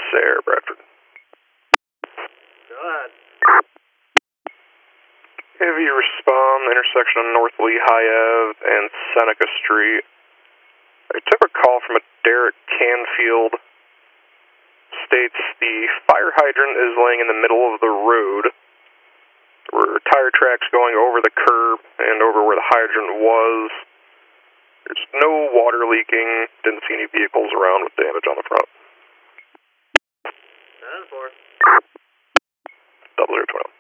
Sarah Bradford. Go ahead. Heavy respond, intersection of North Lehigh Ave and Seneca Street. I took a call from a Derek Canfield. States the fire hydrant is laying in the middle of the road. There were tire tracks going over the curb and over where the hydrant was. There's no water leaking. Didn't see any vehicles around with damage on the front. 10-4. 0020.